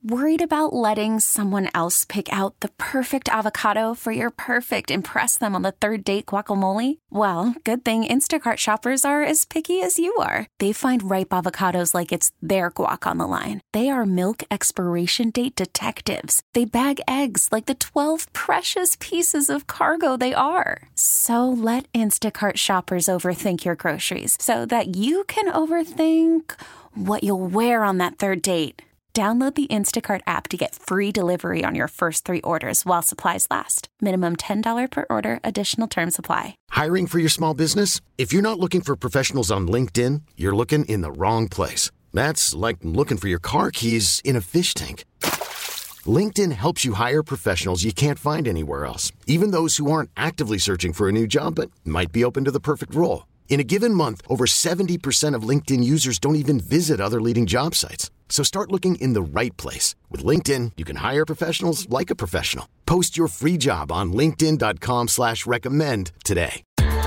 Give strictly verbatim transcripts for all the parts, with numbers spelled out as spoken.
Worried about letting someone else pick out the perfect avocado for your perfect impress them on the third date guacamole? Well, good thing Instacart shoppers are as picky as you are. They find ripe avocados like it's their guac on the line. They are milk expiration date detectives. They bag eggs like the twelve precious pieces of cargo they are. So let Instacart shoppers overthink your groceries so that you can overthink what you'll wear on that third date. Download the Instacart app to get free delivery on your first three orders while supplies last. Minimum ten dollars per order. Additional terms apply. Hiring for your small business? If you're not looking for professionals on LinkedIn, you're looking in the wrong place. That's like looking for your car keys in a fish tank. LinkedIn helps you hire professionals you can't find anywhere else, even those who aren't actively searching for a new job but might be open to the perfect role. In a given month, over seventy percent of LinkedIn users don't even visit other leading job sites. So start looking in the right place. With LinkedIn, you can hire professionals like a professional. Post your free job on linkedin dot com slash recommend today.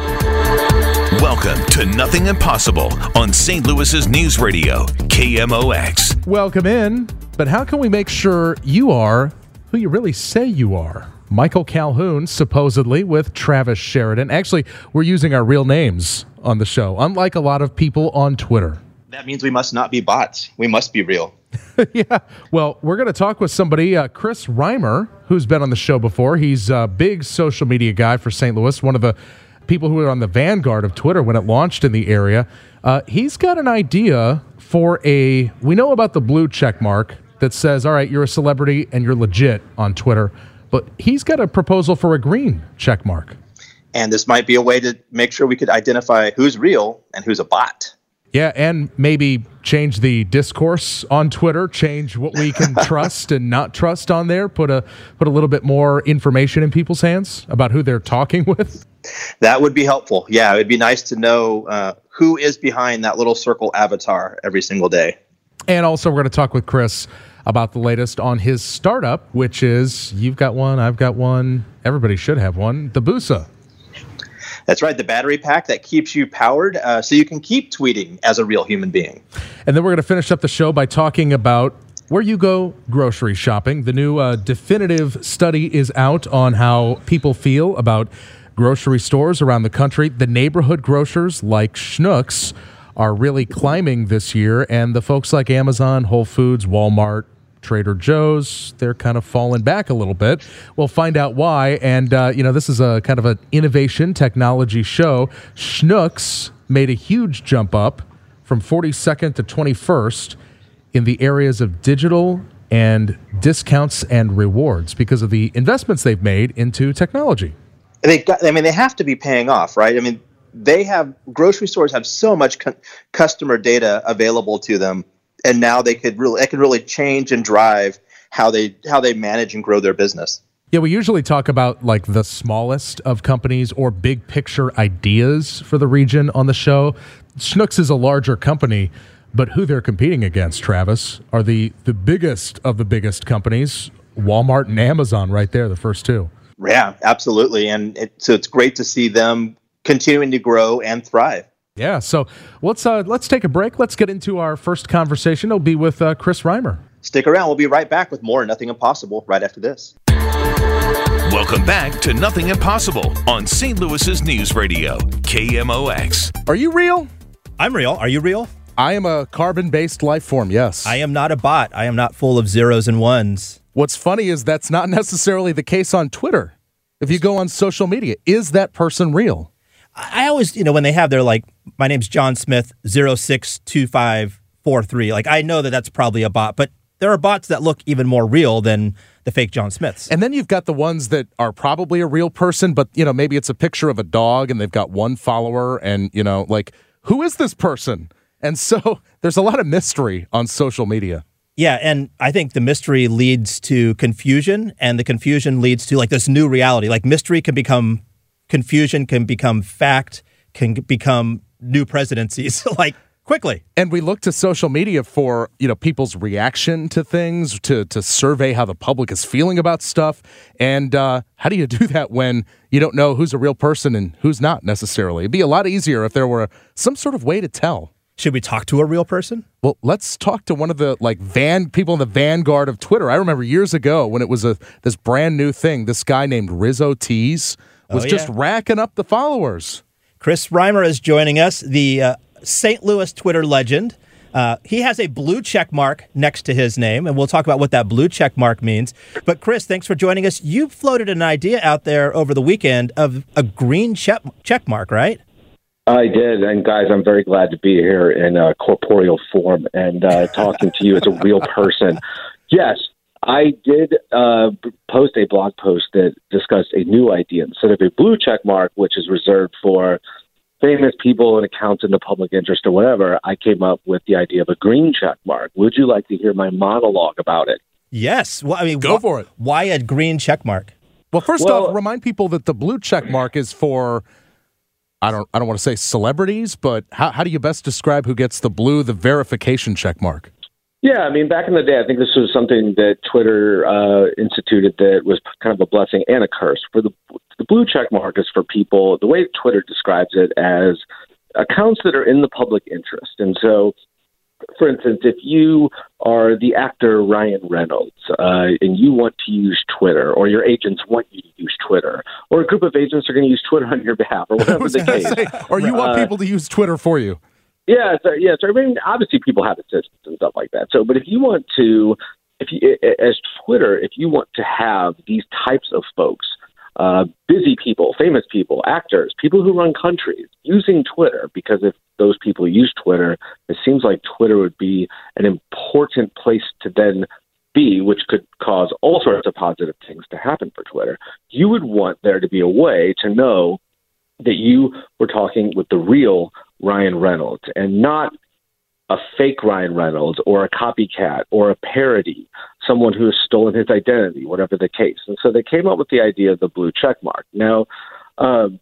Welcome to Nothing Impossible on Saint Louis's News Radio, K M O X. Welcome in, but how can we make sure you are who you really say you are? Michael Calhoun, supposedly, with Travis Sheridan. Actually, we're using our real names on the show, unlike a lot of people on Twitter. That means we must not be bots. We must be real. Yeah. Well, we're going to talk with somebody, uh, Chris Reimer, who's been on the show before. He's a big social media guy for Saint Louis, one of the people who were on the vanguard of Twitter when it launched in the area. Uh, he's got an idea for a, we know about the blue check mark that says, all right, you're a celebrity and you're legit on Twitter, but he's got a proposal for a green check mark. And this might be a way to make sure we could identify who's real and who's a bot. Yeah, and maybe change the discourse on Twitter, change what we can trust and not trust on there, put a put a little bit more information in people's hands about who they're talking with. That would be helpful. Yeah, it would be nice to know uh, who is behind that little circle avatar every single day. And also we're going to talk with Chris about the latest on his startup, which is, you've got one, I've got one, everybody should have one, the Busa. That's right, the battery pack that keeps you powered uh, so you can keep tweeting as a real human being. And then we're going to finish up the show by talking about where you go grocery shopping. The new uh, definitive study is out on how people feel about grocery stores around the country. The neighborhood grocers like Schnucks are really climbing this year, and the folks like Amazon, Whole Foods, Walmart, Trader Joe's, they're kind of falling back a little bit. We'll find out why. And, uh, you know, this is a kind of an innovation technology show. Schnucks made a huge jump up from forty-second to twenty-first in the areas of digital and discounts and rewards because of the investments they've made into technology. They got, I mean, they have to be paying off, right? I mean, they have, grocery stores have so much cu- customer data available to them. And now they could really, it could really change and drive how they how they manage and grow their business. Yeah, we usually talk about like the smallest of companies or big picture ideas for the region on the show. Schnucks is a larger company, but who they're competing against, Travis, are the the biggest of the biggest companies, Walmart and Amazon, right there, the first two. Yeah, absolutely, and it, so it's great to see them continuing to grow and thrive. Yeah, so let's uh, let's take a break. Let's get into our first conversation. It'll be with uh, Chris Reimer. Stick around. We'll be right back with more Nothing Impossible right after this. Welcome back to Nothing Impossible on Saint Louis's News Radio, K M O X. Are you real? I'm real. Are you real? I am a carbon-based life form, yes. I am not a bot. I am not full of zeros and ones. What's funny is that's not necessarily the case on Twitter. If you go on social media, is that person real? I always, you know, when they have their, like, my name's John Smith, zero six two five four three, like, I know that that's probably a bot, but there are bots that look even more real than the fake John Smiths. And then you've got the ones that are probably a real person, but, you know, maybe it's a picture of a dog and they've got one follower and, you know, like, who is this person? And so there's a lot of mystery on social media. Yeah, and I think the mystery leads to confusion, and the confusion leads to, like, this new reality. Like, mystery can become confusion, can become fact, can become new presidencies, like, quickly. And we look to social media for, you know, people's reaction to things, to to survey how the public is feeling about stuff. And uh, how do you do that when you don't know who's a real person and who's not necessarily? It'd be a lot easier if there were some sort of way to tell. Should we talk to a real person? Well, let's talk to one of the like van people in the vanguard of Twitter. I remember years ago when it was a this brand new thing. This guy named Rizzo Tees was Oh, yeah. just racking up the followers. Chris Reimer is joining us, the uh, Saint Louis Twitter legend. Uh, he has a blue check mark next to his name, and we'll talk about what that blue check mark means. But Chris, thanks for joining us. You floated an idea out there over the weekend of a green check, check mark, right? I did, and guys, I'm very glad to be here in uh, corporeal form and uh, talking to you as a real person. Yes, I did uh, post a blog post that discussed a new idea. Instead of a blue check mark, which is reserved for famous people and accounts in the public interest or whatever, I came up with the idea of a green check mark. Would you like to hear my monologue about it? Yes. Well, I mean, Go wh- for it. Why a green check mark? Well, first Well- off, remind people that the blue check mark is for I don't I don't want to say celebrities, but how how do you best describe who gets the blue, the verification check mark? Yeah, I mean, back in the day, I think this was something that Twitter uh, instituted that was kind of a blessing and a curse. For the the blue check mark is for people, the way Twitter describes it, as accounts that are in the public interest. And so, for instance, if you are the actor Ryan Reynolds uh, and you want to use Twitter, or your agents want you to use Twitter, or a group of agents are going to use Twitter on your behalf, or I whatever was the gonna case. say, or you want Uh, people to use Twitter for you. Yeah, so, yeah. So I mean, obviously, people have assistants and stuff like that. So, but if you want to, if you, as Twitter, if you want to have these types of folks, uh, busy people, famous people, actors, people who run countries, using Twitter, because if those people use Twitter, it seems like Twitter would be an important place to then be, which could cause all sorts of positive things to happen for Twitter. You would want there to be a way to know that you were talking with the real Ryan Reynolds and not a fake Ryan Reynolds or a copycat or a parody, someone who has stolen his identity, whatever the case. And so they came up with the idea of the blue check mark. Now, um,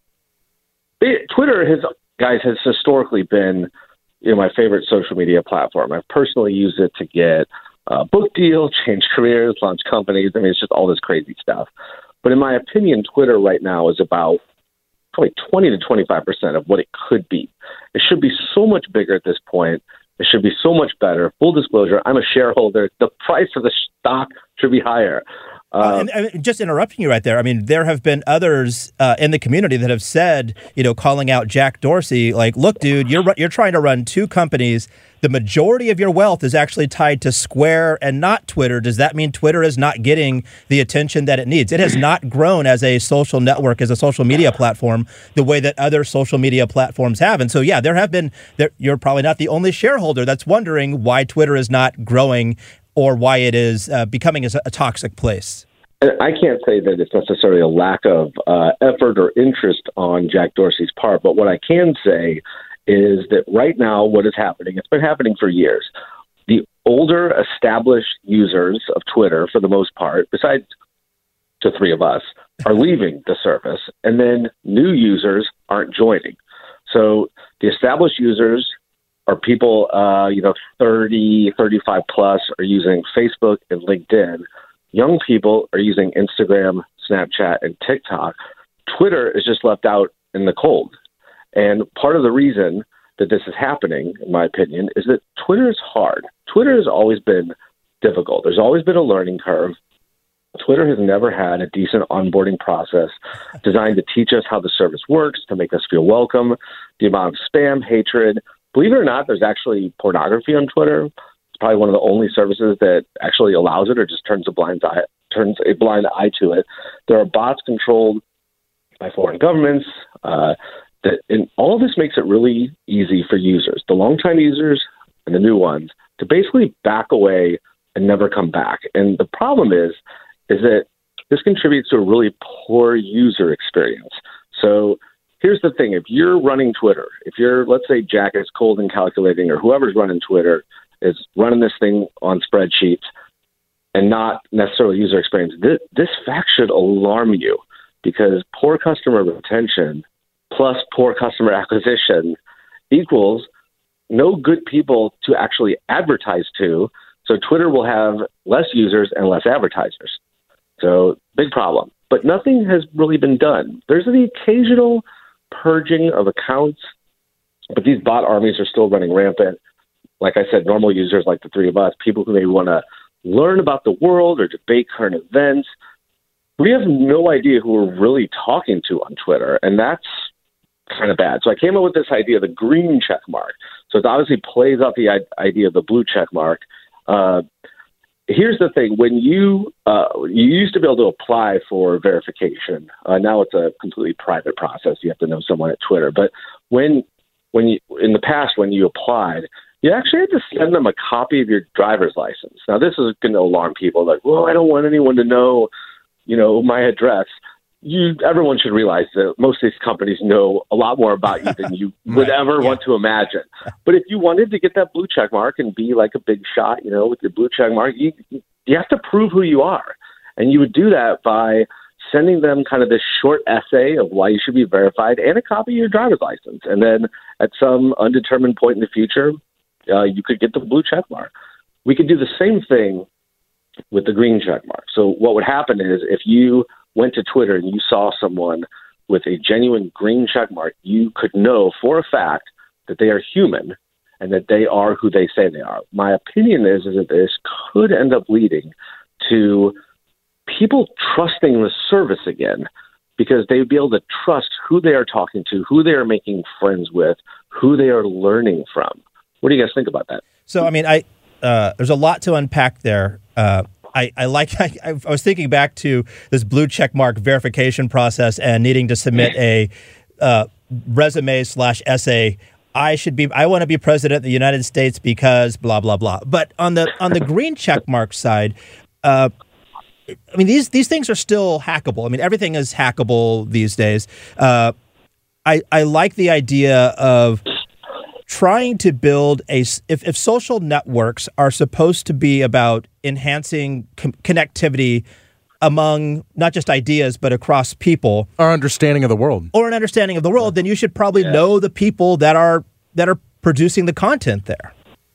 it, Twitter has, guys, has historically been, you know, my favorite social media platform. I've personally used it to get a book deal, change careers, launch companies. I mean, it's just all this crazy stuff. But in my opinion, Twitter right now is about probably twenty to twenty-five percent of what it could be. It should be so much bigger at this point. It should be so much better. Full disclosure, I'm a shareholder. The price of the stock should be higher. Uh, Um, and, and just interrupting you right there. I mean, there have been others uh, in the community that have said, you know, calling out Jack Dorsey, like, look, dude, you're ru- you're trying to run two companies. The majority of your wealth is actually tied to Square and not Twitter. Does that mean Twitter is not getting the attention that it needs? It has not grown as a social network, as a social media platform, the way that other social media platforms have. And so, yeah, there have been, there, you're probably not the only shareholder that's wondering why Twitter is not growing or why it is uh, becoming a, a toxic place. I can't say that it's necessarily a lack of uh, effort or interest on Jack Dorsey's part, but what I can say is that right now what is happening, it's been happening for years. The older established users of Twitter, for the most part, besides the three of us, are leaving the service, and then new users aren't joining. So the established users are people, uh, you know, thirty, thirty-five plus are using Facebook and LinkedIn. Young people are using Instagram, Snapchat, and TikTok. Twitter is just left out in the cold. And part of the reason that this is happening, in my opinion, is that Twitter is hard. Twitter has always been difficult. There's always been a learning curve. Twitter has never had a decent onboarding process designed to teach us how the service works, to make us feel welcome. The amount of spam, hatred. Believe it or not, there's actually pornography on Twitter. It's probably one of the only services that actually allows it or just turns a blind eye, turns a blind eye to it. There are bots controlled by foreign governments. Uh, that, and all of this makes it really easy for users, the longtime users and the new ones, to basically back away and never come back. And the problem is, is that this contributes to a really poor user experience. So here's the thing. If you're running Twitter, if you're, let's say Jack is cold and calculating, or whoever's running Twitter is running this thing on spreadsheets and not necessarily user experience, this, this fact should alarm you, because poor customer retention plus poor customer acquisition equals no good people to actually advertise to. So Twitter will have less users and less advertisers. So big problem. But nothing has really been done. There's the occasional purging of accounts. But these bot armies are still running rampant. Like I said, normal users like the three of us, people who maybe want to learn about the world or debate current events, we have no idea who we're really talking to on Twitter, and that's kind of bad. So I came up with this idea, the green check mark. So it obviously plays off the idea of the blue check mark. Uh, here's the thing. When you uh, you used to be able to apply for verification. Uh, now it's a completely private process. You have to know someone at Twitter. But when when you in the past, when you applied, you actually had to send them a copy of your driver's license. Now, this is going to alarm people like, well, I don't want anyone to know, you know, my address. You, everyone should realize that most of these companies know a lot more about you than you right. would ever yeah. want to imagine. But if you wanted to get that blue check mark and be like a big shot, you know, with your blue check mark, you you have to prove who you are. And you would do that by sending them kind of this short essay of why you should be verified and a copy of your driver's license. And then at some undetermined point in the future, uh, you could get the blue check mark. We could do the same thing with the green check mark. So what would happen is if you went to Twitter and you saw someone with a genuine green check mark, you could know for a fact that they are human and that they are who they say they are. My opinion is, is that this could end up leading to people trusting the service again, because they would be able to trust who they are talking to, who they are making friends with, who they are learning from. What do you guys think about that? So, I mean, I uh, there's a lot to unpack there. Uh, I, I like. I, I was thinking back to this blue check mark verification process and needing to submit a uh, resume slash essay. I should be. I want to be president of the United States because blah blah blah. But on the on the green check mark side, uh, I mean these these things are still hackable. I mean everything is hackable these days. Uh, I I like the idea of trying to build a, if, if social networks are supposed to be about enhancing com- connectivity among not just ideas, but across people. Our understanding of the world. Or an understanding of the world, then you should probably yeah. know the people that are that are producing the content there.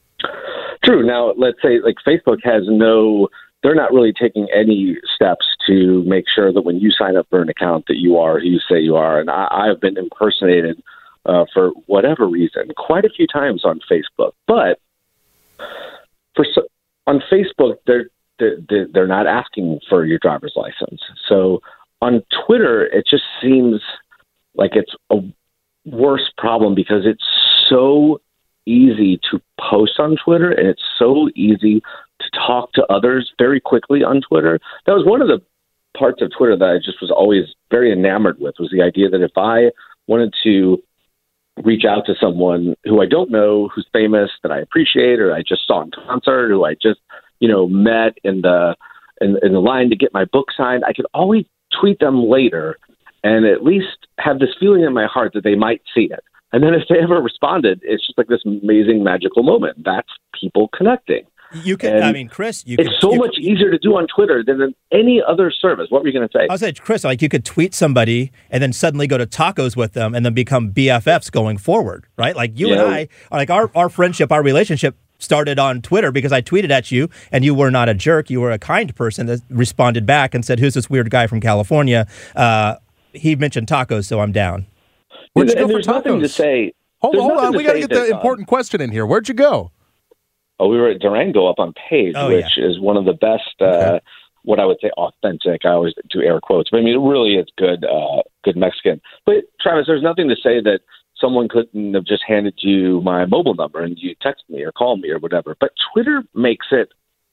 True. Now, let's say like Facebook has no, they're not really taking any steps to make sure that when you sign up for an account that you are who you say you are. And I, I have been impersonated Uh, for whatever reason, quite a few times on Facebook. But for on Facebook, they're, they're they're not asking for your driver's license. So on Twitter, it just seems like it's a worse problem because it's so easy to post on Twitter and it's so easy to talk to others very quickly on Twitter. That was one of the parts of Twitter that I just was always very enamored with, was the idea that if I wanted to reach out to someone who I don't know, who's famous, that I appreciate, or I just saw in concert, who I just, you know, met in the in, in the line to get my book signed, I could always tweet them later and at least have this feeling in my heart that they might see it. And then if they ever responded, it's just like this amazing magical moment. That's people connecting. You can, and I mean, Chris, you it's could, so you much could, easier to do on Twitter than in any other service. What were you going to say? I was saying, Chris, like you could tweet somebody and then suddenly go to tacos with them and then become B F Fs going forward, right? Like you yeah. and I, like our, our friendship, our relationship started on Twitter because I tweeted at you and you were not a jerk. You were a kind person that responded back and said, who's this weird guy from California? Uh, he mentioned tacos, so I'm down. Where'd you and go there's for tacos? Nothing to say. Hold on, hold on. We got to get the that, important uh, question in here. Where'd you go? Oh, we were at Durango up on Page, oh, which yeah. is one of the best, uh, okay. what I would say, authentic. I always do air quotes, but I mean, it really is good, uh, good Mexican. But Travis, there's nothing to say that someone couldn't have just handed you my mobile number and you text me or call me or whatever. But Twitter makes it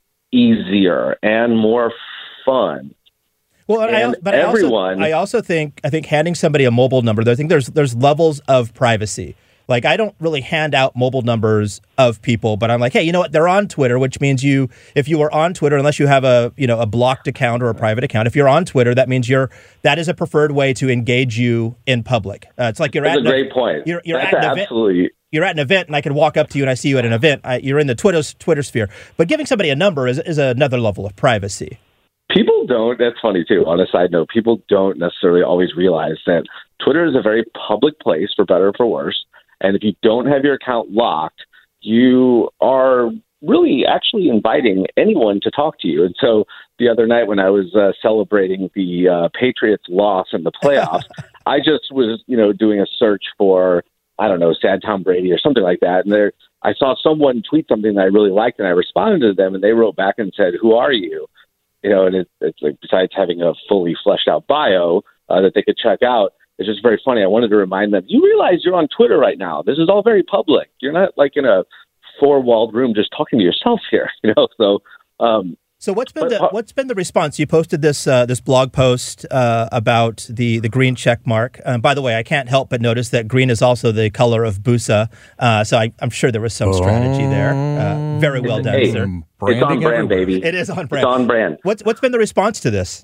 easier and more fun. Well, and and I, but everyone, I also, I also think I think handing somebody a mobile number, I think there's there's levels of privacy. Like, I don't really hand out mobile numbers of people, but I'm like, hey, you know what? They're on Twitter, which means you, if you are on Twitter, unless you have a, you know, a blocked account or a private account, if you're on Twitter, that means you're, that is a preferred way to engage you in public. Uh, it's like you're That's at a an, great point. You're, you're That's at an absolutely. event. You're at an event, and I can walk up to you and I see you at an event. I, you're in the Twitter Twitter sphere, but giving somebody a number is is another level of privacy. People don't, that's funny too, on a side note, people don't necessarily always realize that Twitter is a very public place, for better or for worse. And if you don't have your account locked, you are really actually inviting anyone to talk to you. And so the other night when I was uh, celebrating the uh, Patriots' loss in the playoffs, I just was, you know, doing a search for I don't know, sad Tom Brady or something like that. And there, I saw someone tweet something that I really liked, and I responded to them, and they wrote back and said, "Who are you?" You know, and it, it's like, besides having a fully fleshed out bio uh, that they could check out, it's just very funny. I wanted to remind them, you realize you're on Twitter right now. This is all very public. You're not like in a four-walled room just talking to yourself here, you know. So, um, so what's been but, the uh, what's been the response? You posted this uh, this blog post uh, about the the green check mark. Um, by the way, I can't help but notice that green is also the color of Busa. Uh, so I, I'm sure there was some strategy there. Uh, very well done, hey, sir. It's on brand, baby. It is on brand. It's on brand. What's what's been the response to this?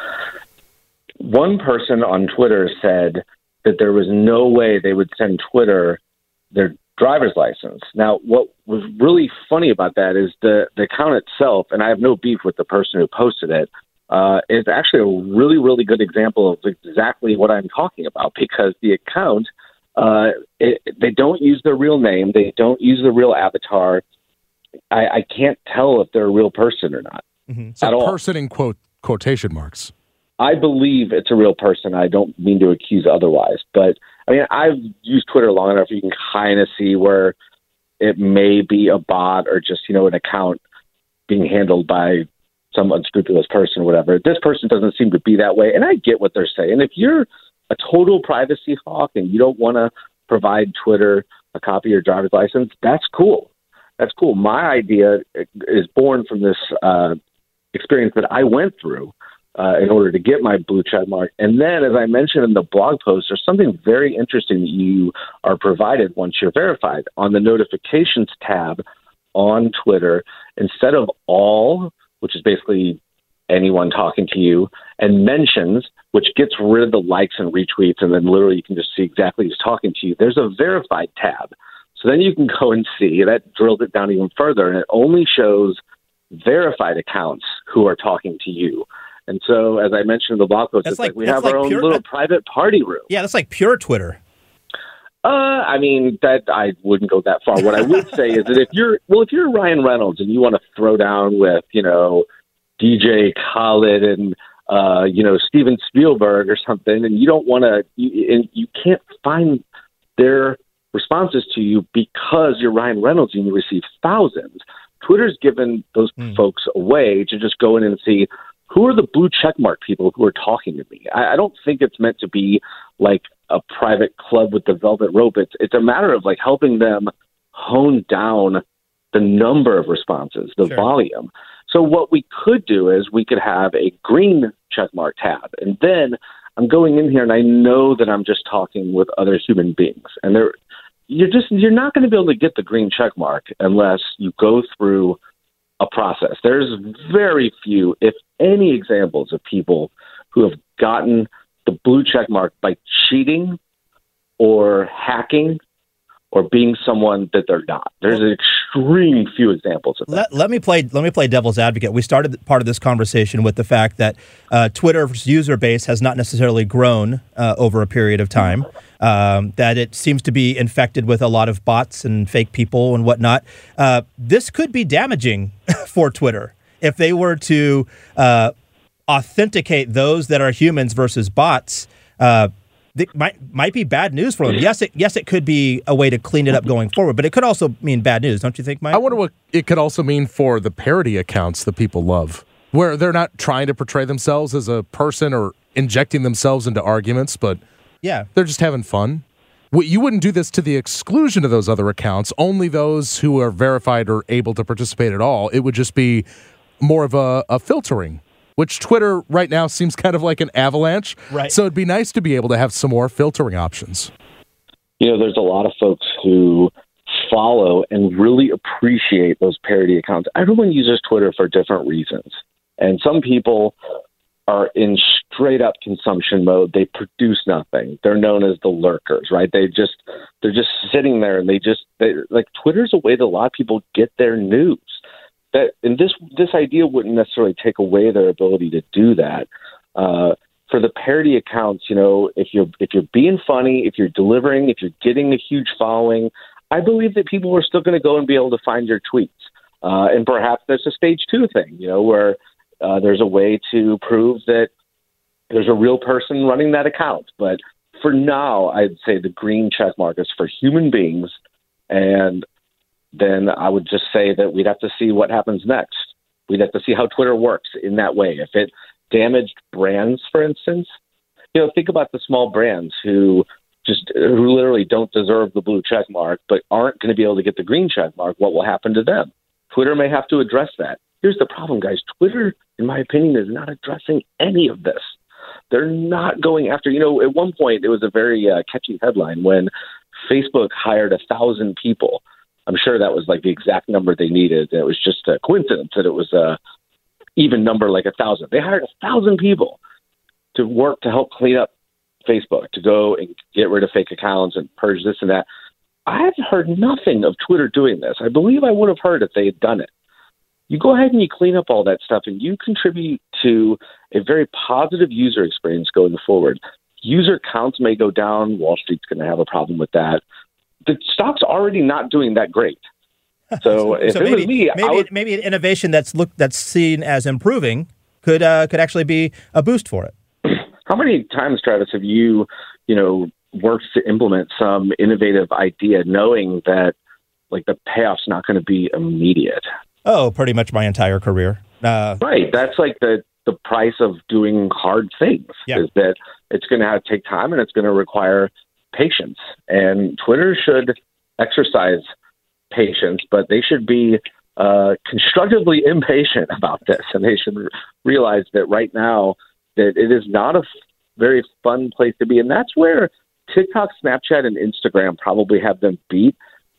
One person on Twitter said that there was no way they would send Twitter their driver's license. Now, what was really funny about that is the, the account itself, and I have no beef with the person who posted it, uh, is actually a really, really good example of exactly what I'm talking about, because the account, uh, it, they don't use their real name. They don't use the real avatar. I, I can't tell if they're a real person or not. Mm-hmm. So at all. Person in quote quotation marks. I believe it's a real person. I don't mean to accuse otherwise. But, I mean, I've used Twitter long enough. You can kind of see where it may be a bot or just, you know, an account being handled by some unscrupulous person or whatever. This person doesn't seem to be that way. And I get what they're saying. If you're a total privacy hawk and you don't want to provide Twitter a copy of your driver's license, that's cool. That's cool. My idea is born from this uh, experience that I went through Uh, in order to get my blue check mark. And then, as I mentioned in the blog post, there's something very interesting that you are provided once you're verified. On the notifications tab on Twitter, instead of all, which is basically anyone talking to you, and mentions, which gets rid of the likes and retweets, and then literally you can just see exactly who's talking to you, there's a verified tab. So then you can go and see, that drills it down even further, and it only shows verified accounts who are talking to you. And so, as I mentioned in the blog post, it's like, like we have like our own pure, little private party room. Yeah, that's like pure Twitter. Uh, I mean, that I wouldn't go that far. What I would say is that if you're, well, if you're Ryan Reynolds and you want to throw down with, you know, D J Khaled and, uh, you know, Steven Spielberg or something, and you don't want to, you, and you can't find their responses to you because you're Ryan Reynolds and you receive thousands, Twitter's given those mm. folks a way to just go in and see, who are the blue checkmark people who are talking to me? I, I don't think it's meant to be like a private club with the velvet rope. It's, it's a matter of like helping them hone down the number of responses, the sure. volume. So what we could do is we could have a green checkmark tab. And then I'm going in here and I know that I'm just talking with other human beings. And they're, you're just, you're not going to be able to get the green checkmark unless you go through a process. There's very few, if any, examples of people who have gotten the blue check mark by cheating or hacking or being someone that they're not. There's an extreme few examples of that. Let, let me play. Let me play devil's advocate. We started part of this conversation with the fact that uh, Twitter's user base has not necessarily grown uh, over a period of time. Um, that it seems to be infected with a lot of bots and fake people and whatnot. Uh, this could be damaging for Twitter if they were to uh, authenticate those that are humans versus bots. Uh, It might might be bad news for them. Yes, it yes it could be a way to clean it up going forward, but it could also mean bad news, don't you think, Mike? I wonder what it could also mean for the parody accounts that people love, where they're not trying to portray themselves as a person or injecting themselves into arguments, but yeah, they're just having fun. You wouldn't do this to the exclusion of those other accounts. Only those who are verified are able to participate at all. It would just be more of a, a filtering, which Twitter right now seems kind of like an avalanche. Right. So it'd be nice to be able to have some more filtering options. You know, there's a lot of folks who follow and really appreciate those parody accounts. Everyone uses Twitter for different reasons. And some people are in straight up consumption mode. They produce nothing. They're known as the lurkers, right? They just, they're just sitting there and they just, they, like Twitter's a way that a lot of people get their news. That, and this this idea wouldn't necessarily take away their ability to do that. Uh, for the parody accounts, you know, if you're if you're being funny, if you're delivering, if you're getting a huge following, I believe that people are still going to go and be able to find your tweets. Uh, and perhaps there's a stage two thing, you know, where uh, there's a way to prove that there's a real person running that account. But for now, I'd say the green check mark is for human beings. And then I would just say that we'd have to see what happens next. We'd have to see how Twitter works in that way. If it damaged brands, for instance, you know, think about the small brands who just who literally don't deserve the blue check mark, but aren't going to be able to get the green check mark. What will happen to them? Twitter may have to address that. Here's the problem, guys. Twitter, in my opinion, is not addressing any of this. They're not going after, you know, at one point it was a very uh, catchy headline when Facebook hired a thousand people. I'm sure that was like the exact number they needed. It was just a coincidence that it was a even number, like a thousand. They hired a thousand people to work to help clean up Facebook, to go and get rid of fake accounts and purge this and that. I have heard nothing of Twitter doing this. I believe I would have heard if they had done it. You go ahead and you clean up all that stuff and you contribute to a very positive user experience going forward. User counts may go down. Wall Street's going to have a problem with that. The stock's already not doing that great. So, so if so it maybe, was me, maybe, would, maybe an innovation that's looked that's seen as improving could uh, could actually be a boost for it. How many times, Travis, have you, you know, worked to implement some innovative idea knowing that, like, the payoff's not going to be immediate? Oh, pretty much my entire career. Uh, right. That's like the, the price of doing hard things, yeah. is that it's going to have to take time and it's going to require patience. And Twitter should exercise patience, but they should be uh, constructively impatient about this. And they should realize that right now that it is not a f- very fun place to be. And that's where TikTok, Snapchat, and Instagram probably have them beat,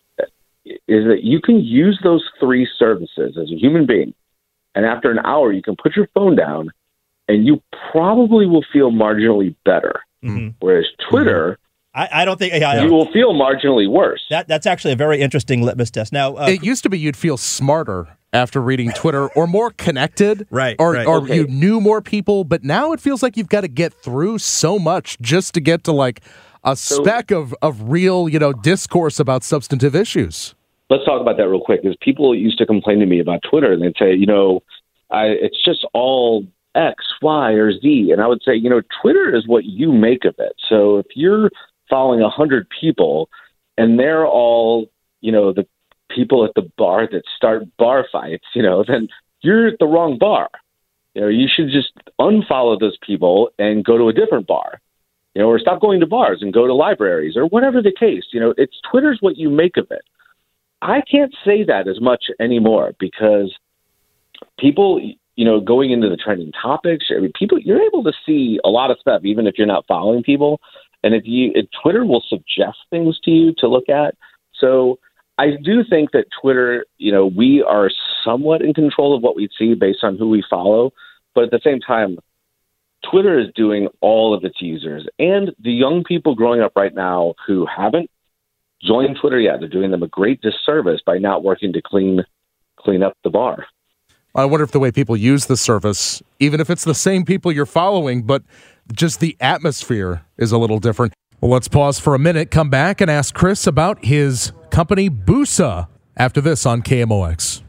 is that you can use those three services as a human being. And after an hour, you can put your phone down and you probably will feel marginally better. Mm-hmm. Whereas Twitter, I, I don't think I, you will feel marginally worse. That That's actually a very interesting litmus test. Now, uh, it used to be you'd feel smarter after reading Twitter or more connected, right? Or, right. or okay. you knew more people. But now it feels like you've got to get through so much just to get to like a So, speck of, of real, you know, discourse about substantive issues. Let's talk about that real quick, because people used to complain to me about Twitter, and they'd say, you know, I, it's just all X, Y, or Z. And I would say, you know, Twitter is what you make of it. So if you're following one hundred people and they're all, you know, the people at the bar that start bar fights, you know, then you're at the wrong bar. You know, you should just unfollow those people and go to a different bar, you know, or stop going to bars and go to libraries or whatever the case. You know, it's Twitter's what you make of it. I can't say that as much anymore because people, you know, going into the trending topics, I mean, people, you're able to see a lot of stuff, even if you're not following people. And if you, if Twitter will suggest things to you to look at. So I do think that Twitter, you know, we are somewhat in control of what we see based on who we follow. But at the same time, Twitter is doing all of its users and the young people growing up right now who haven't joined Twitter yet. They're doing them a great disservice by not working to clean clean up the bar. I wonder if the way people use the service, even if it's the same people you're following, but just the atmosphere is a little different. Well, let's pause for a minute, come back, and ask Chris about his company, Busa, after this on K M O X.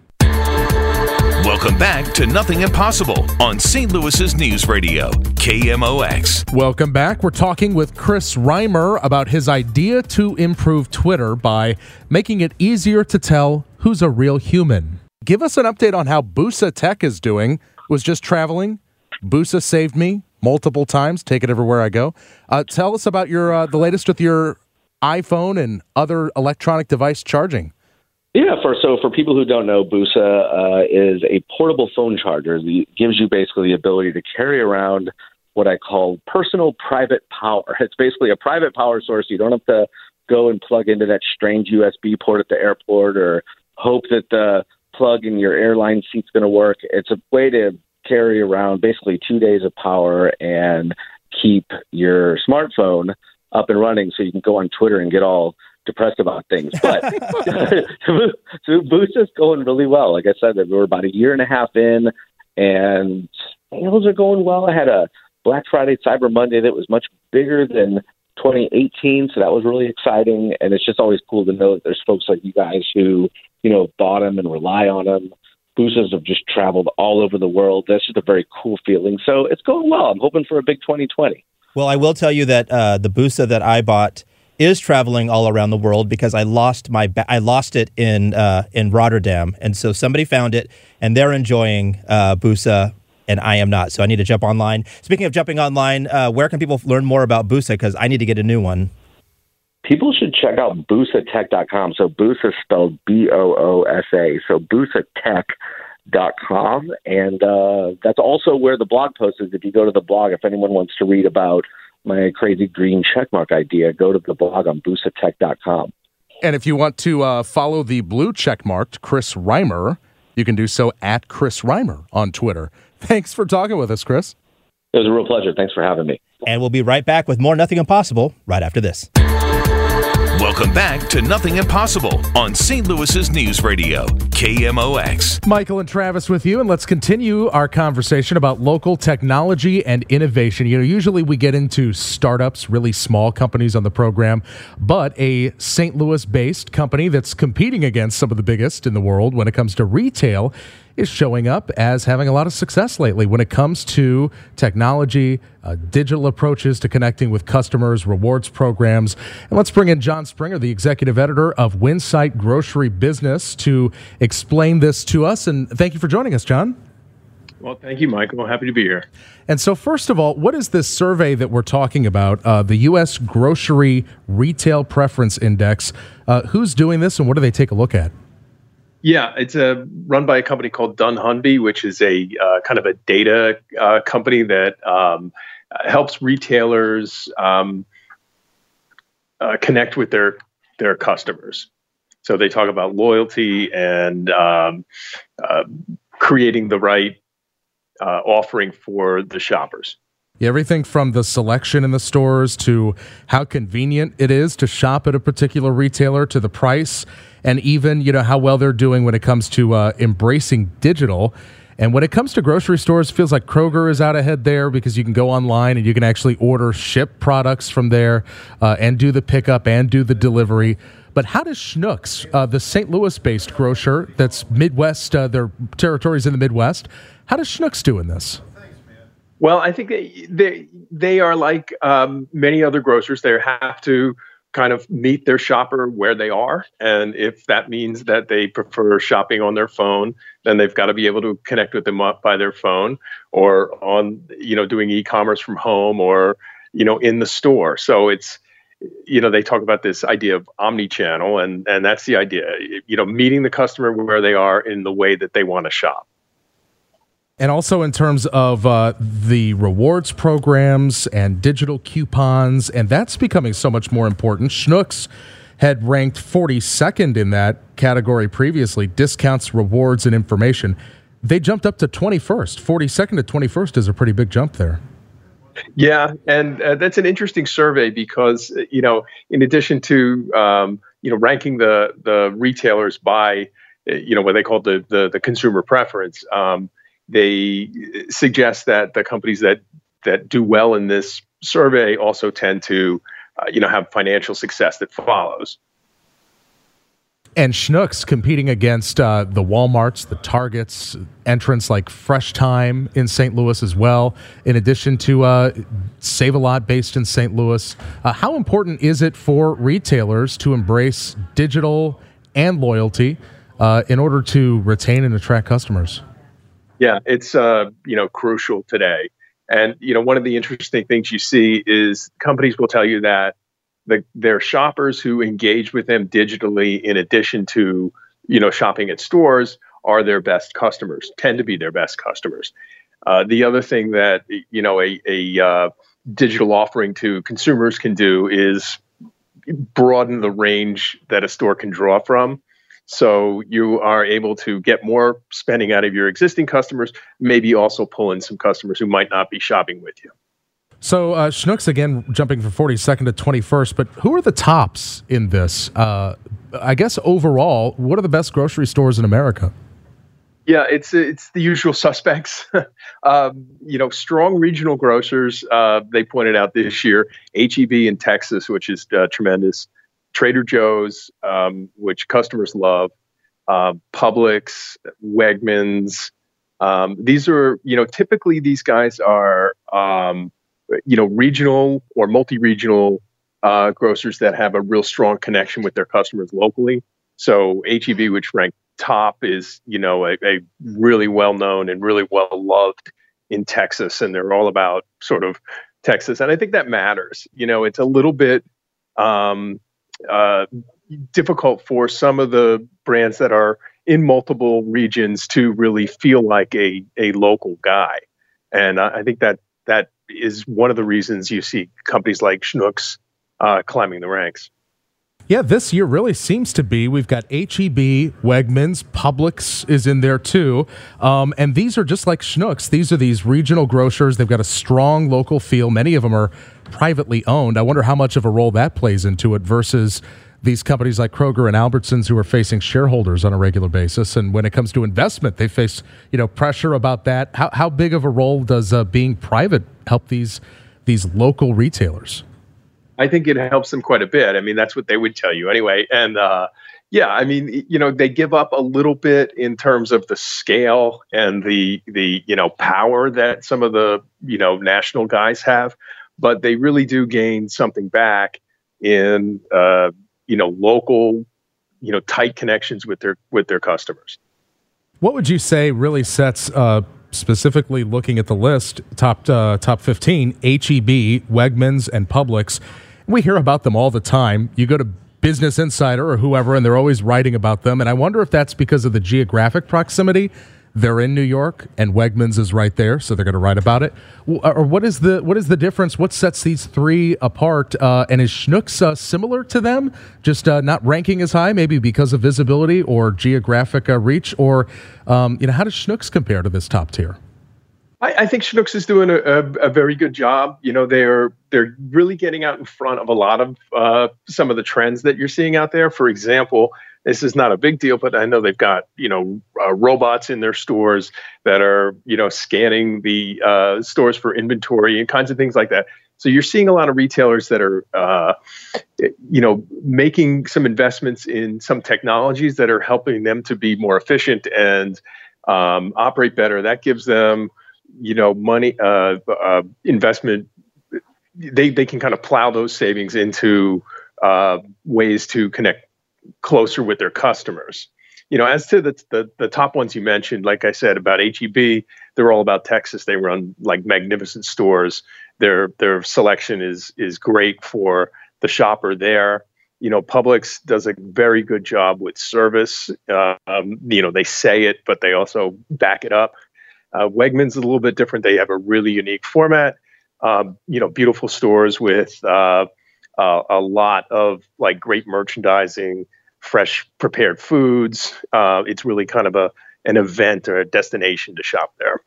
Welcome back to Nothing Impossible on Saint Louis's News Radio, K M O X. Welcome back. We're talking with Chris Reimer about his idea to improve Twitter by making it easier to tell who's a real human. Give us an update on how Busa Tech is doing. Was just traveling. Busa saved me multiple times. Take it everywhere I go. Uh, tell us about your uh, the latest with your iPhone and other electronic device charging. Yeah, for so for people who don't know, Busa uh, is a portable phone charger that gives you basically the ability to carry around what I call personal private power. It's basically a private power source. You don't have to go and plug into that strange U S B port at the airport or hope that the plug in your airline seat's going to work. It's a way to carry around basically two days of power and keep your smartphone up and running so you can go on Twitter and get all depressed about things. But so Busa's going really well. Like I said, we're about a year and a half in and sales are going well. I had a Black Friday, Cyber Monday that was much bigger than twenty eighteen. So that was really exciting. And it's just always cool to know that there's folks like you guys who, you know, bought them and rely on them. Busas have just traveled all over the world. That's just a very cool feeling. So it's going well. I'm hoping for a big twenty twenty. Well, I will tell you that uh, the Busa that I bought is traveling all around the world because I lost my ba- I lost it in uh, in Rotterdam, and so somebody found it, and they're enjoying uh, Busa, and I am not. So I need to jump online. Speaking of jumping online, uh, where can people learn more about Busa? Because I need to get a new one. People should check out busa tech dot com. So Busa spelled B O O S A. So busa tech dot com, and uh, that's also where the blog post is. If you go to the blog, if anyone wants to read about my crazy green checkmark idea, go to the blog on busa tech dot com. And if you want to uh, follow the blue checkmarked Chris Reimer, you can do so at Chris Reimer on Twitter. Thanks for talking with us, Chris. It was a real pleasure. Thanks for having me. And we'll be right back with more Nothing Impossible right after this. Welcome back to Nothing Impossible on Saint Louis's News Radio, K M O X. Michael and Travis with you, and let's continue our conversation about local technology and innovation. You know, usually we get into startups, really small companies on the program, but a Saint Louis-based company that's competing against some of the biggest in the world when it comes to retail is showing up as having a lot of success lately when it comes to technology, uh, digital approaches to connecting with customers, rewards programs. And let's bring in John Springer, the executive editor of Winsight Grocery Business, to explain this to us. And thank you for joining us, John. Well, thank you, Michael. Happy to be here. And so first of all, what is this survey that we're talking about, uh, the U S Grocery Retail Preference Index? Uh, who's doing this and what do they take a look at? Yeah, it's a, run by a company called dunnhumby, which is a uh, kind of a data uh, company that um, helps retailers um, uh, connect with their their customers. So they talk about loyalty and um, uh, creating the right uh, offering for the shoppers. Everything from the selection in the stores to how convenient it is to shop at a particular retailer to the price, and even, you know, how well they're doing when it comes to uh, embracing digital. And when it comes to grocery stores, it feels like Kroger is out ahead there because you can go online and you can actually order, ship products from there uh, and do the pickup and do the delivery. But how does Schnucks, uh, the Saint Louis-based grocer that's Midwest, uh, their territories in the Midwest, how does Schnucks do in this? Well, I think they they, they are like um, many other grocers. They have to kind of meet their shopper where they are. And if that means that they prefer shopping on their phone, then they've got to be able to connect with them up by their phone or on, you know, doing e-commerce from home or, you know, in the store. So it's, you know, they talk about this idea of omni-channel, and, and that's the idea, you know, meeting the customer where they are in the way that they want to shop. And also in terms of uh, the rewards programs and digital coupons, and that's becoming so much more important. Schnucks had ranked forty-second in that category previously, discounts, rewards, and information. They jumped up to twenty-first. forty-second to twenty-first is a pretty big jump there. Yeah, and uh, that's an interesting survey because, you know, in addition to, um, you know, ranking the the retailers by, you know, what they call the the, the consumer preference, um, they suggest that the companies that that do well in this survey also tend to, uh, you know, have financial success that follows. And Schnucks competing against uh, the Walmarts, the Targets, entrants like Fresh Time in Saint Louis as well, in addition to uh, Save-A-Lot based in Saint Louis. Uh, how important is it for retailers to embrace digital and loyalty uh, in order to retain and attract customers? Yeah, it's, uh, you know, crucial today. And, you know, one of the interesting things you see is companies will tell you that the, their shoppers who engage with them digitally, in addition to, you know, shopping at stores, are their best customers, tend to be their best customers. Uh, the other thing that, you know, a, a uh, digital offering to consumers can do is broaden the range that a store can draw from. So you are able to get more spending out of your existing customers, maybe also pull in some customers who might not be shopping with you. So uh, Schnucks, again, jumping from forty-second to twenty-first, but who are the tops in this? Uh, I guess overall, what are the best grocery stores in America? Yeah, it's it's the usual suspects. um, you know, strong regional grocers, uh, they pointed out this year, H E B in Texas, which is uh, tremendous. Trader Joe's, um, which customers love, uh, Publix, Wegmans. Um, these are, you know, typically these guys are um, you know, regional or multi-regional uh, grocers that have a real strong connection with their customers locally. So H E B, which ranked top, is, you know, a, a really well-known and really well-loved in Texas, and they're all about sort of Texas. And I think that matters. You know, it's a little bit um, uh, difficult for some of the brands that are in multiple regions to really feel like a, a local guy. And I, I think that that is one of the reasons you see companies like Schnucks uh, climbing the ranks. Yeah, this year really seems to be. We've got H E B, Wegmans, Publix is in there too. Um, and these are just like Schnucks. These are these regional grocers. They've got a strong local feel. Many of them are privately owned. I wonder how much of a role that plays into it versus these companies like Kroger and Albertsons who are facing shareholders on a regular basis. And when it comes to investment, they face, you know, pressure about that. How how big of a role does uh, being private help these these local retailers? I think it helps them quite a bit. I mean, that's what they would tell you anyway. And uh, yeah, I mean, you know, they give up a little bit in terms of the scale and the the you know power that some of the you know national guys have, but they really do gain something back in uh, you know local, you know, tight connections with their with their customers. What would you say really sets, uh, specifically looking at the list, top uh, top fifteen, H E B, Wegmans, and Publix? We hear about them all the time. You go to Business Insider or whoever, and they're always writing about them. And I wonder if that's because of the geographic proximity. They're in New York, and Wegmans is right there, so they're going to write about it. Or what is the what is the difference? What sets these three apart? Uh, and is Schnucks uh, similar to them, just uh, not ranking as high, maybe because of visibility or geographic uh, reach? Or um, you know, how does Schnucks compare to this top tier? I, I think Schnucks is doing a, a, a very good job. You know, they're they're really getting out in front of a lot of uh, some of the trends that you're seeing out there. For example, this is not a big deal, but I know they've got, you know, uh, robots in their stores that are, you know, scanning the uh, stores for inventory and kinds of things like that. So you're seeing a lot of retailers that are, uh, you know, making some investments in some technologies that are helping them to be more efficient and um, operate better. That gives them, you know, money, uh, uh, investment. They they can kind of plow those savings into uh, ways to connect closer with their customers. You know, as to the, the the top ones you mentioned, like I said about H E B, they're all about Texas. They run like magnificent stores. Their their selection is is great for the shopper there. You know, Publix does a very good job with service. Uh, um, you know, they say it, but they also back it up. Uh, Wegmans is a little bit different. They have a really unique format. Um, you know, beautiful stores with uh, uh, a lot of like great merchandising, fresh prepared foods. Uh, it's really kind of a an event or a destination to shop there.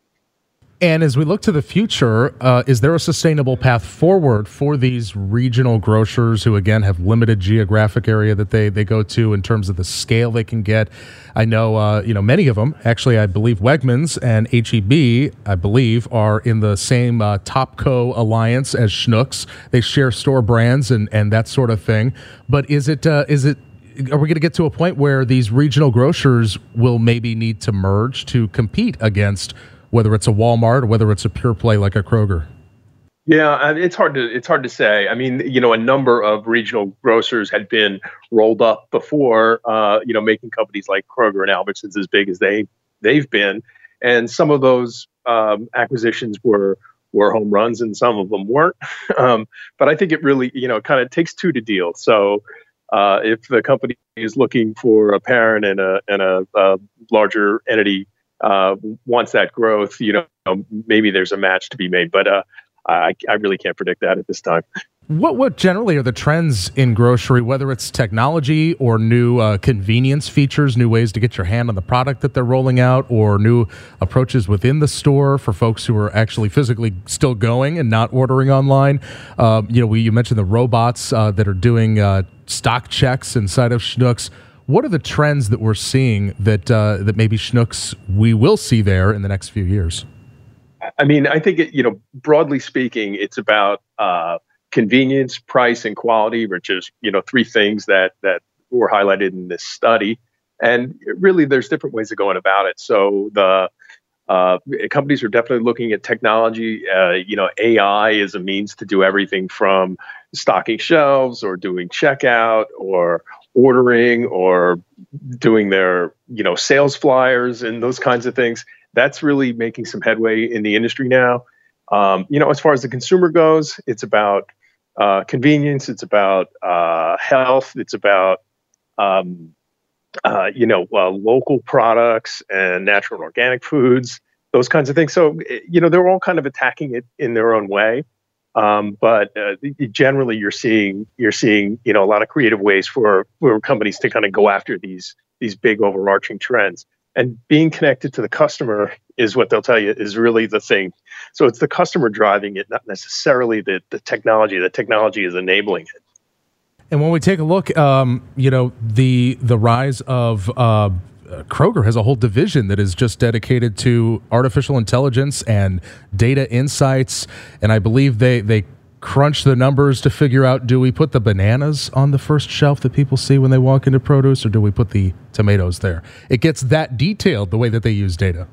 And as we look to the future, uh, is there a sustainable path forward for these regional grocers who, again, have limited geographic area that they, they go to in terms of the scale they can get? I know, uh, you know, many of them, actually, I believe Wegmans and H E B, I believe, are in the same uh, Topco alliance as Schnucks. They share store brands and, and that sort of thing. But is it uh, is it are we going to get to a point where these regional grocers will maybe need to merge to compete against whether it's a Walmart or whether it's a pure play like a Kroger? Yeah, it's hard to it's hard to say. I mean, you know, a number of regional grocers had been rolled up before, uh, you know, making companies like Kroger and Albertsons as big as they they've been, and some of those um, acquisitions were were home runs, and some of them weren't. um, but I think it really, you know, kind of takes two to deal. So uh, if the company is looking for a parent and a and a, a larger entity Uh, wants that growth, you know, maybe there's a match to be made, but uh, I, I really can't predict that at this time. What what generally are the trends in grocery, whether it's technology or new uh, convenience features, new ways to get your hand on the product that they're rolling out, or new approaches within the store for folks who are actually physically still going and not ordering online? Uh, you know, we, you mentioned the robots uh, that are doing uh, stock checks inside of Schnucks. What are the trends that we're seeing that uh, that maybe Schnucks we will see there in the next few years? I mean, I think, it, you know, broadly speaking, it's about uh, convenience, price, and quality, which is, you know, three things that that were highlighted in this study. And really, there's different ways of going about it. So the uh, companies are definitely looking at technology. Uh, you know, A I is a means to do everything from stocking shelves or doing checkout or ordering or doing their, you know, sales flyers and those kinds of things. That's really making some headway in the industry now. Um, you know, as far as the consumer goes, it's about uh, convenience. It's about uh, health. It's about, um, uh, you know, uh, local products and natural and organic foods, those kinds of things. So, you know, they're all kind of attacking it in their own way. Um, but uh, generally, you're seeing you're seeing you know a lot of creative ways for, for companies to kind of go after these these big overarching trends. And being connected to the customer is what they'll tell you is really the thing. So it's the customer driving it, not necessarily the, the technology. The technology is enabling it. And when we take a look, um, you know, the the rise of uh, Kroger has a whole division that is just dedicated to artificial intelligence and data insights. And I believe they they crunch the numbers to figure out, do we put the bananas on the first shelf that people see when they walk into produce, or do we put the tomatoes there? It gets that detailed, the way that they use data.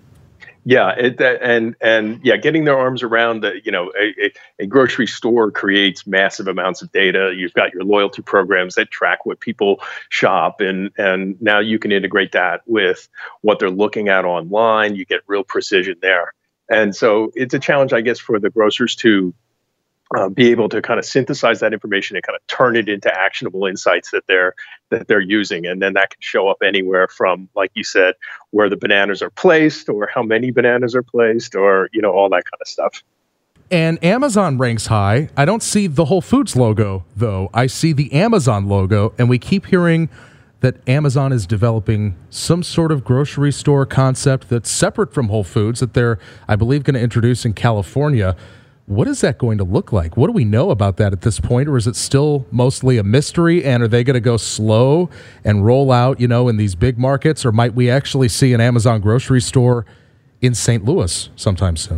Yeah, it, and and yeah, getting their arms around the, you know, a, a grocery store creates massive amounts of data. You've got your loyalty programs that track what people shop, and and now you can integrate that with what they're looking at online. You get real precision there, and so it's a challenge, I guess, for the grocers to Uh, be able to kind of synthesize that information and kind of turn it into actionable insights that they're that they're using, and then that can show up anywhere from, like you said, where the bananas are placed, or how many bananas are placed, or you know all that kind of stuff. And Amazon ranks high. I don't see the Whole Foods logo though. I see the Amazon logo, and we keep hearing that Amazon is developing some sort of grocery store concept that's separate from Whole Foods that they're, I believe, going to introduce in California. What is that going to look like? What do we know about that at this point? Or is it still mostly a mystery? And are they going to go slow and roll out, you know, in these big markets? Or might we actually see an Amazon grocery store in Saint Louis sometime soon?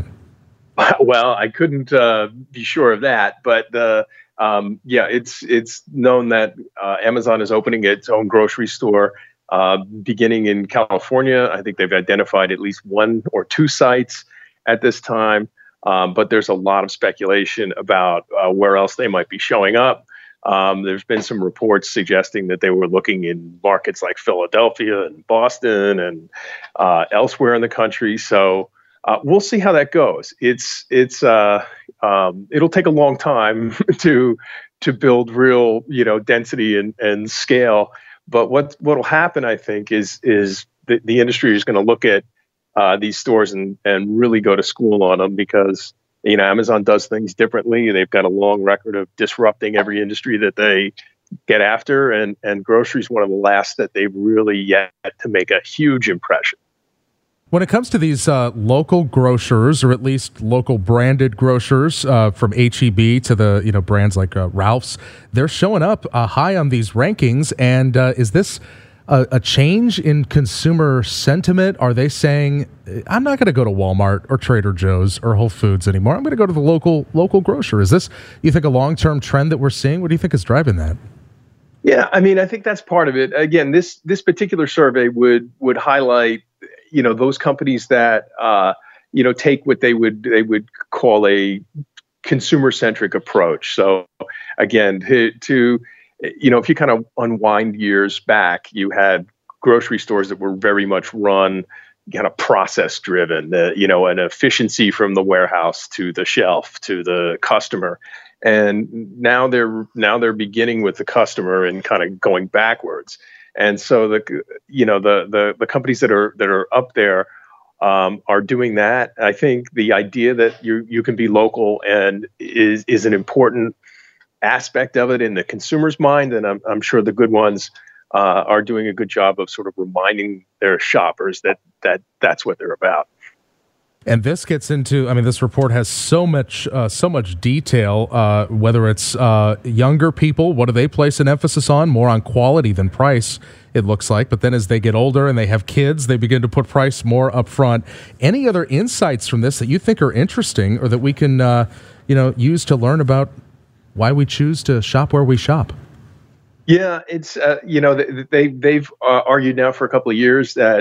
Well, I couldn't uh, be sure of that. But uh, um, yeah, it's it's known that uh, Amazon is opening its own grocery store uh, beginning in California. I think they've identified at least one or two sites at this time. Um, but there's a lot of speculation about uh, where else they might be showing up. Um, there's been some reports suggesting that they were looking in markets like Philadelphia and Boston and uh, elsewhere in the country. So uh, we'll see how that goes. It's it's uh, um, it'll take a long time to to build real you know density and, and scale. But what what'll happen, I think, is is the, the industry is going to look at Uh, these stores and, and really go to school on them, because, you know, Amazon does things differently. They've got a long record of disrupting every industry that they get after. And, and grocery is one of the last that they've really yet to make a huge impression. When it comes to these uh, local grocers, or at least local branded grocers, uh, from H E B to the, you know, brands like uh, Ralph's, they're showing up uh, high on these rankings. And uh, is this A, a change in consumer sentiment? Are they saying, I'm not going to go to Walmart or Trader Joe's or Whole Foods anymore. I'm going to go to the local local grocer. Is this, you think, a long-term trend that we're seeing? What do you think is driving that? Yeah, I mean, I think that's part of it. Again, this this particular survey would would highlight, you know, those companies that uh, you know take what they would they would call a consumer-centric approach. So again, to, to you know, if you kind of unwind years back, you had grocery stores that were very much run kind of process driven, uh, you know, an efficiency from the warehouse to the shelf to the customer. And now they're now they're beginning with the customer and kind of going backwards. And so the you know the the the companies that are that are up there um, are doing that. I think the idea that you you can be local and is is an important aspect of it in the consumer's mind, and I'm, I'm sure the good ones uh, are doing a good job of sort of reminding their shoppers that that that's what they're about. And this gets into, I mean, this report has so much, uh, so much detail. Uh, whether it's uh, younger people, what do they place an emphasis on? More on quality than price, it looks like. But then as they get older and they have kids, they begin to put price more up front. Any other insights from this that you think are interesting, or that we can, uh, you know, use to learn about why we choose to shop where we shop? Yeah, it's uh, you know they they've uh, argued now for a couple of years that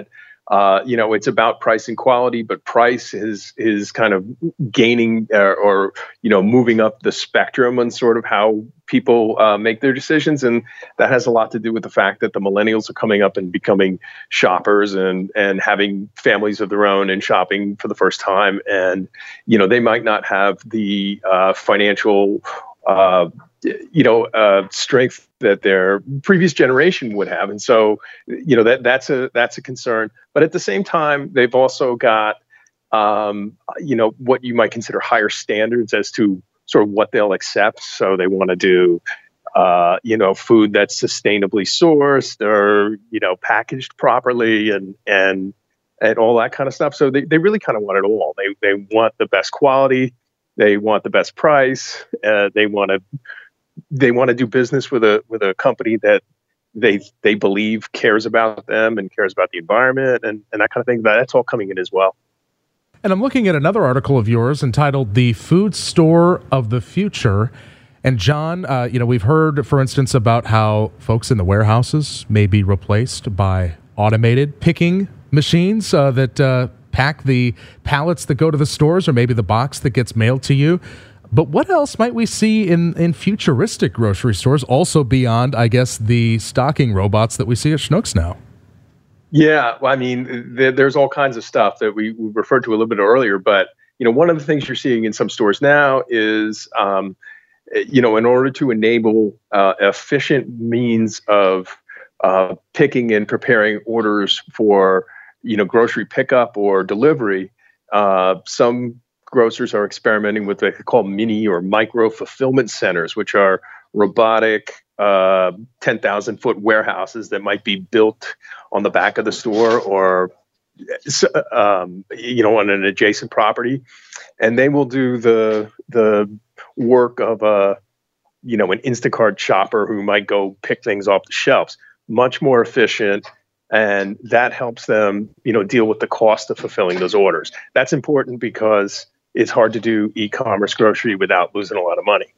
Uh, you know, it's about price and quality, but price is is kind of gaining uh, or, you know, moving up the spectrum on sort of how people uh, make their decisions. And that has a lot to do with the fact that the millennials are coming up and becoming shoppers and, and having families of their own and shopping for the first time. And, you know, they might not have the uh, financial uh you know, uh, strength that their previous generation would have. And so, you know, that that's a that's a concern. But at the same time, they've also got, um, you know, what you might consider higher standards as to sort of what they'll accept. So they want to do, uh, you know, food that's sustainably sourced or, you know, packaged properly and and and all that kind of stuff. So they, they really kind of want it all. They they want the best quality. They want the best price. Uh, they want to They want to do business with a with a company that they they believe cares about them and cares about the environment and, and that kind of thing. That's all coming in as well. And I'm looking at another article of yours entitled "The Food Store of the Future." And John, uh, you know, we've heard, for instance, about how folks in the warehouses may be replaced by automated picking machines uh, that uh, pack the pallets that go to the stores, or maybe the box that gets mailed to you. But what else might we see in, in futuristic grocery stores, also beyond, I guess, the stocking robots that we see at Schnucks now? Yeah, well, I mean, th- there's all kinds of stuff that we, we referred to a little bit earlier. But, you know, one of the things you're seeing in some stores now is, um, you know, in order to enable uh, efficient means of uh, picking and preparing orders for, you know, grocery pickup or delivery, uh, some grocers are experimenting with what they call mini or micro fulfillment centers, which are robotic uh, ten thousand foot warehouses that might be built on the back of the store or, um, you know, on an adjacent property. And they will do the the work of a, you know, an Instacart shopper who might go pick things off the shelves. Much more efficient. And that helps them, you know, deal with the cost of fulfilling those orders. That's important because it's hard to do e-commerce grocery without losing a lot of money.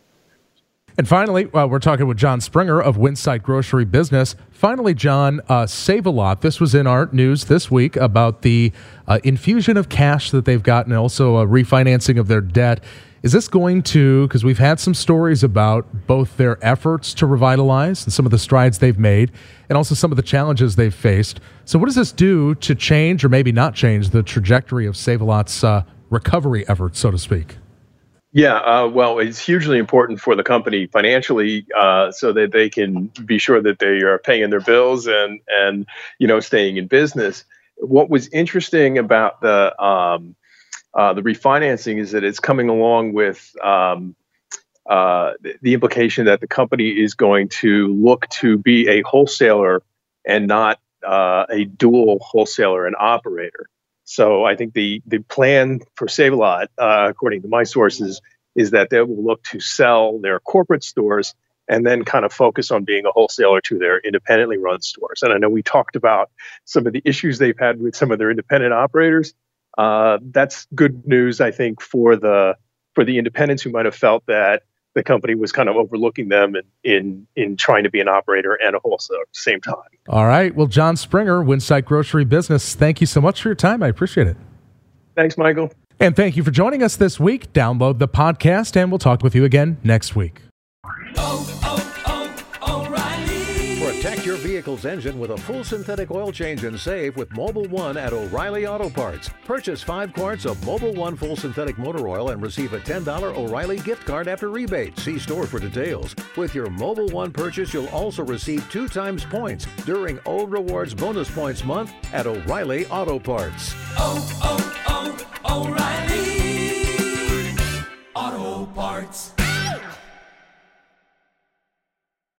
And finally, uh, we're talking with John Springer of Winsight Grocery Business. Finally, John, uh, Save-A-Lot. This was in our news this week about the uh, infusion of cash that they've gotten, and also a refinancing of their debt. Is this going to, because we've had some stories about both their efforts to revitalize and some of the strides they've made, and also some of the challenges they've faced. So what does this do to change, or maybe not change, the trajectory of Save-A-Lot's uh, recovery efforts, so to speak? Yeah, uh, well, it's hugely important for the company financially, uh, so that they can be sure that they are paying their bills and, and you know, staying in business. What was interesting about the um, uh, the refinancing is that it's coming along with um, uh, the implication that the company is going to look to be a wholesaler and not uh, a dual wholesaler and operator. So I think the the plan for Save-A-Lot, uh, according to my sources, is that they will look to sell their corporate stores and then kind of focus on being a wholesaler to their independently run stores. And I know we talked about some of the issues they've had with some of their independent operators. Uh, that's good news, I think, for the for the independents who might have felt that the company was kind of overlooking them in, in, in trying to be an operator and a wholesaler at the same time. All right. Well, John Springer, Winsight Grocery Business, thank you so much for your time. I appreciate it. Thanks, Michael. And thank you for joining us this week. Download the podcast, and we'll talk with you again next week. Oh, oh, oh, O'Reilly. Protect your vehicle's engine with a full synthetic oil change and save with Mobil one at O'Reilly Auto Parts. Purchase five quarts of Mobil one full synthetic motor oil and receive a ten dollars O'Reilly gift card after rebate. See store for details. With your Mobil one purchase, you'll also receive two times points during O Rewards Bonus Points Month at O'Reilly Auto Parts. Oh, oh, oh, O'Reilly Auto Parts.